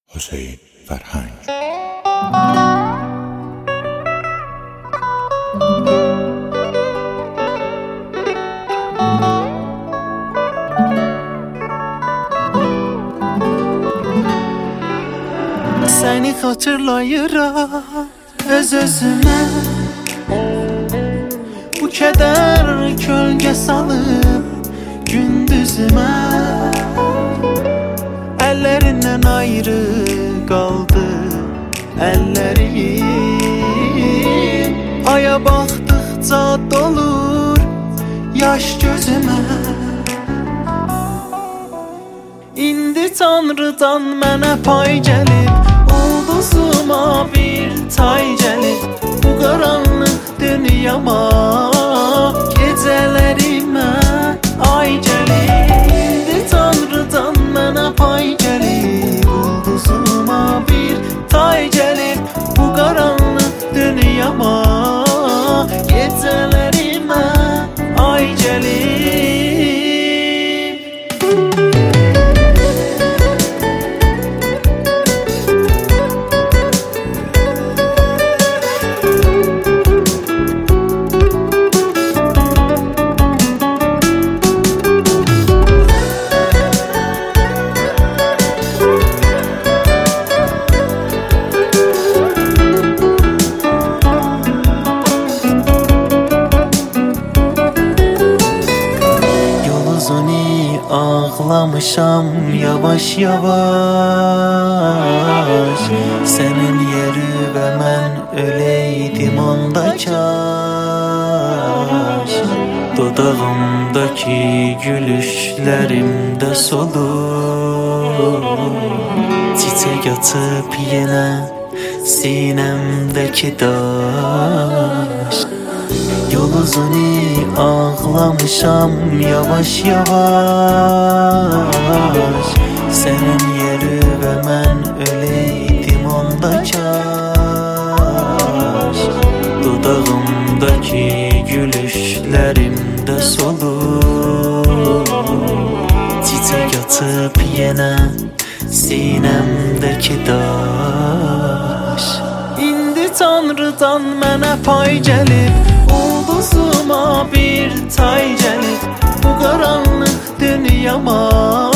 Hüseyin Ferhang. Səni xatırlayıram öz-özümə, bu kədər kölgə salıb gündüzümə. Əllərindən ayrı qaldı əllərim, aya baxdıqca dolur yaş gözümə. İndi Tanrıdan mənə pay gəlib, ulduzuma bir tay gəlib. Bu qaranlıq dünyama gecələrimə ay gəlib. İndi Tanrıdan mənə pay gəlib, ulduzuma bir tay gəlib. Bu qaranlıq dünyama gecələrimə ay gəlib. Ağlamışam yavaş yavaş, sənin yeri və mən öləydim onda kaş. Dodağımdakı gülüşlərimdə solur, çiçək açıb yenə sinəmdəki daş. Yol uzun ağlamışam yavaş yavaş, sənin yeri və mən öləydim onda kaş. Dodağımdakı gülüşlərimdə solur, çiçək açıb yenə sinəmdəki daş. İndi Tanrıdan mənə pay gəlib, ulduzuma bir tay gəlib. Bu qaranlıq dünyama